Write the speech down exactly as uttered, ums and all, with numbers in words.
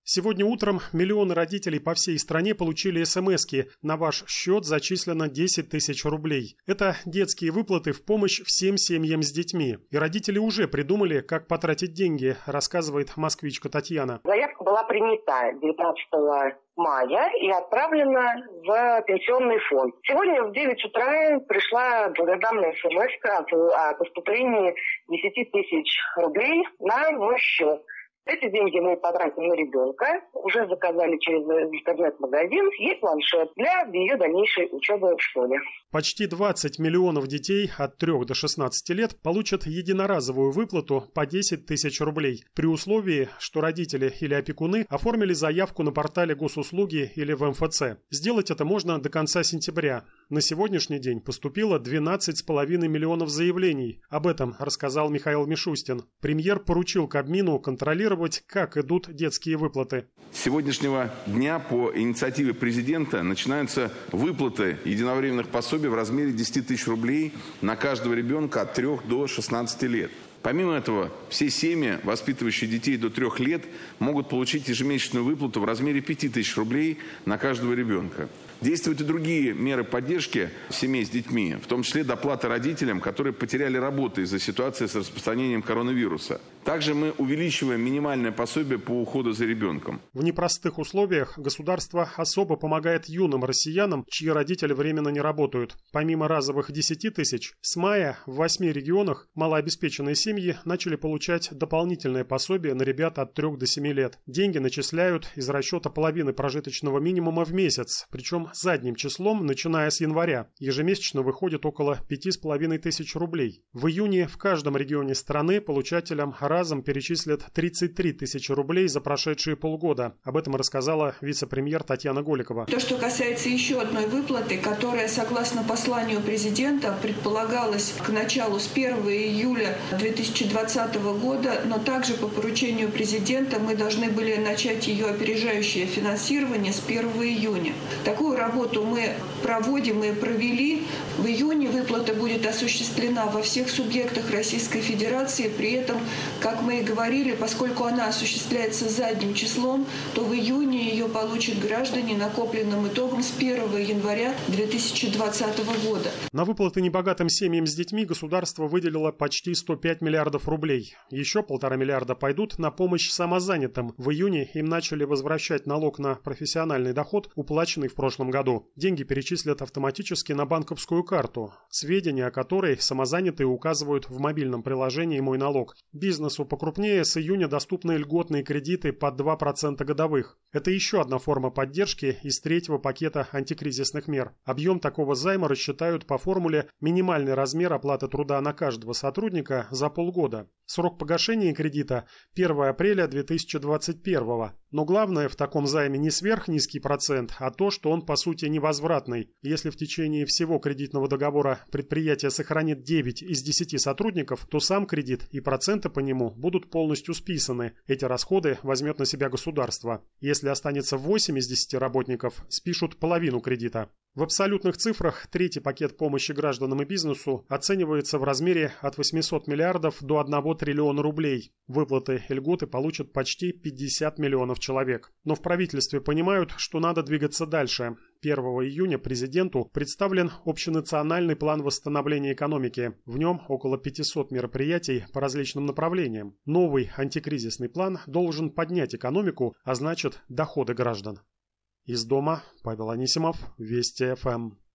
Сегодня утром миллионы родителей по всей стране получили смски. На ваш счет зачислено десять тысяч рублей. Это детские выплаты в помощь всем семьям с детьми. И родители уже придумали, как потратить деньги, рассказывает москвичка Татьяна. Заявка была принята девятнадцатого мая и отправлена в пенсионный фонд. Сегодня в девять утра пришла благодарная смс о поступлении десять тысяч рублей на мой счет. Эти деньги мы потратим на ребенка, уже заказали через интернет-магазин ей планшет для ее дальнейшей учебы в школе. Почти двадцать миллионов детей от трёх до шестнадцати лет получат единоразовую выплату по десять тысяч рублей, при условии, что родители или опекуны оформили заявку на портале госуслуги или в эм эф цэ. Сделать это можно до конца сентября. На сегодняшний день поступило двенадцать с половиной миллионов заявлений. Об этом рассказал Михаил Мишустин. Премьер поручил Кабмину контролировать, как идут детские выплаты. С сегодняшнего дня по инициативе президента начинаются выплаты единовременных пособий в размере десять тысяч рублей на каждого ребенка от трёх до шестнадцати лет. Помимо этого, все семьи, воспитывающие детей до трех лет, могут получить ежемесячную выплату в размере пяти тысяч рублей на каждого ребенка. Действуют и другие меры поддержки семей с детьми, в том числе доплата родителям, которые потеряли работу из-за ситуации с распространением коронавируса. Также мы увеличиваем минимальное пособие по уходу за ребенком. В непростых условиях государство особо помогает юным россиянам, чьи родители временно не работают. Помимо разовых десяти тысяч, с мая в восьми регионах малообеспеченные семьи начали получать дополнительное пособие на ребят от трёх до семи лет. Деньги начисляют из расчета половины прожиточного минимума в месяц, причем задним числом, начиная с января. Ежемесячно выходит около пяти с половиной тысяч рублей. В июне в каждом регионе страны получателям разом перечислят тридцать три тысячи рублей за прошедшие полгода. Об этом рассказала вице-премьер Татьяна Голикова. То, что касается еще одной выплаты, которая, согласно посланию президента, предполагалась к началу с первого июля две тысячи двадцатого года, но также по поручению президента мы должны были начать ее опережающее финансирование с первого июня. Такую работу мы проводим и провели. В июне выплата будет осуществлена во всех субъектах Российской Федерации. При этом, как мы и говорили, поскольку она осуществляется задним числом, то в июне ее получат граждане накопленным итогом с первого января две тысячи двадцатого года. На выплаты небогатым семьям с детьми государство выделило почти сто пять миллиардов рублей. Еще полтора миллиарда пойдут на помощь самозанятым. В июне им начали возвращать налог на профессиональный доход, уплаченный в прошлом году. Деньги перечислят автоматически на банковскую карту, сведения о которой самозанятые указывают в мобильном приложении «Мой налог». Бизнесу покрупнее с июня доступны льготные кредиты под два процента годовых. Это еще одна форма поддержки из третьего пакета антикризисных мер. Объем такого займа рассчитают по формуле минимальный размер оплаты труда на каждого сотрудника за полгода. Срок погашения кредита первого апреля две тысячи двадцать первого. Но главное в таком займе не сверхнизкий процент, а то, что он по сути невозвратный. Если в течение всего кредитного договора предприятие сохранит девять из десяти сотрудников, то сам кредит и проценты по нему будут полностью списаны. Эти расходы возьмет на себя государство. Если останется восемь из десяти работников, спишут половину кредита. В абсолютных цифрах третий пакет помощи гражданам и бизнесу оценивается в размере от восьмисот миллиардов до одного триллиона рублей. Выплаты и льготы получат почти пятьдесят миллионов человек. Но в правительстве понимают, что надо двигаться дальше. первого июня президенту представлен общенациональный план восстановления экономики. В нем около пятисот мероприятий по различным направлениям. Новый антикризисный план должен поднять экономику, а значит доходы граждан. Из дома Павел Анисимов, Вести эф эм.